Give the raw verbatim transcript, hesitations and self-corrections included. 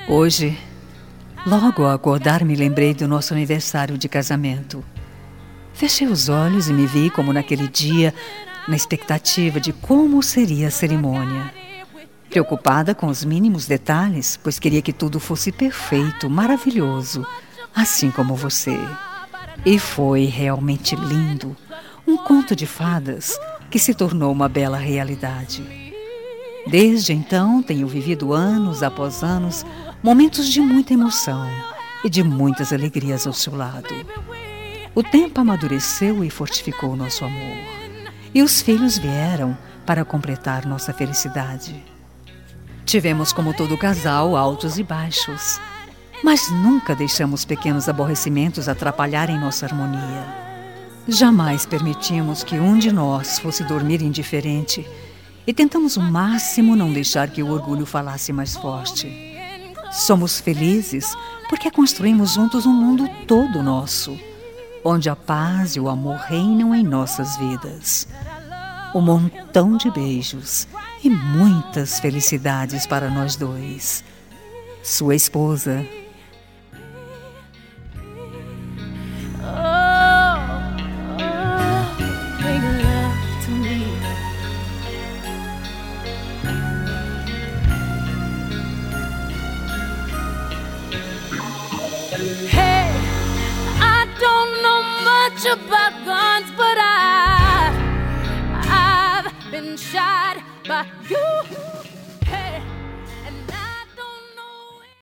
Hoje, logo ao acordar, me lembrei do nosso aniversário de casamento. Fechei os olhos e me vi como naquele dia, na expectativa de como seria a cerimônia. Preocupada com os mínimos detalhes, pois queria que tudo fosse perfeito, maravilhoso, assim como você. E foi realmente lindo, um conto de fadas que se tornou uma bela realidade. Desde então, tenho vivido anos após anos, momentos de muita emoção e de muitas alegrias ao seu lado. O tempo amadureceu e fortificou nosso amor. E os filhos vieram para completar nossa felicidade. Tivemos, como todo casal, altos e baixos, mas nunca deixamos pequenos aborrecimentos atrapalharem nossa harmonia. Jamais permitimos que um de nós fosse dormir indiferente e tentamos o máximo não deixar que o orgulho falasse mais forte. Somos felizes porque construímos juntos um mundo todo nosso, onde a paz e o amor reinam em nossas vidas. Um montão de beijos e muitas felicidades para nós dois. Sua esposa. Hey, I don't know much about guns, but I, I've been shot by you.